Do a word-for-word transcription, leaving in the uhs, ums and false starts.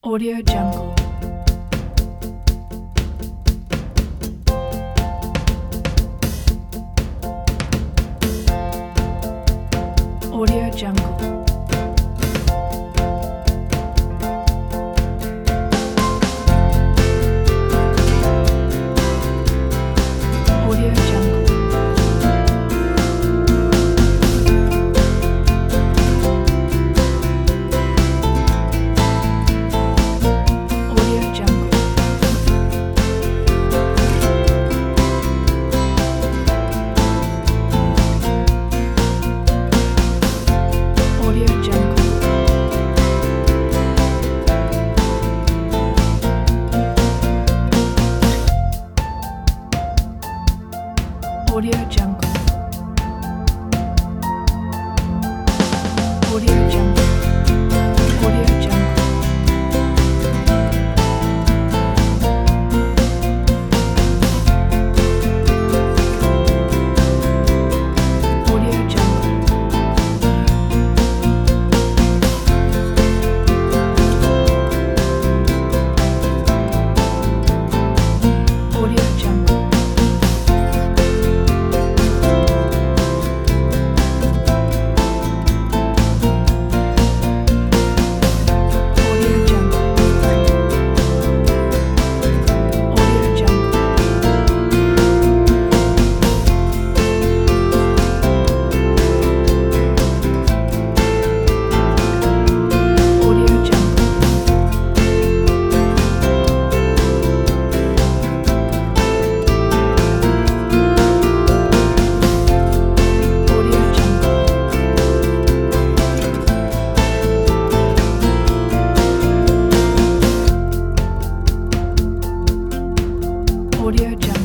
Audio Jungle. Audio Jungle. Audio Jungle. Audio Jungle. Audio Jungle. Audio Jungle. Audio Jungle. Audio Jungle. Audio Jungle. Audio Jungle. Audio Jungle. Audio Jungle. Audio Jungle. Audio Jungle. Audio Jungle.